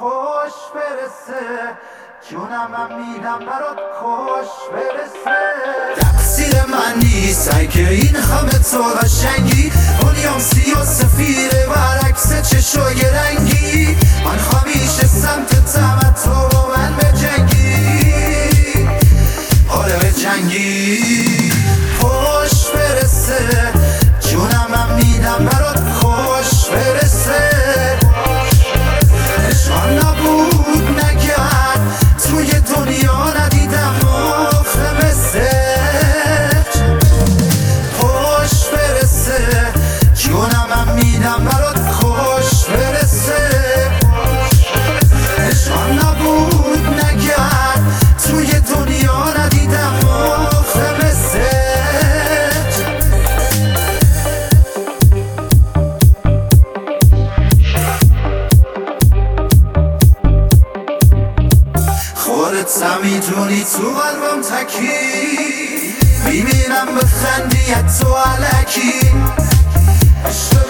خوش برسه، جونم من میدم برات خوش برسه. تقصیر من نیست اگه این همه تو قشنگی، دنیام سیاه سفیده برعکس چشای رنگی. من همیشه سمتتم تو با من بجنگی، آره بجنگی. خوش برسه، جونم من میدم برات خوش برسه. نشان نبود نگرد توی دنیا ندیدم آخه مثلت. خوش برسه، جونم من میدم برات خوش برسه. نشان نبود نگرد توی دنیا ندیدم آخه مثلت. خودت هم میدونی تو قلبم تکی، میبینم بخندی تو علکی.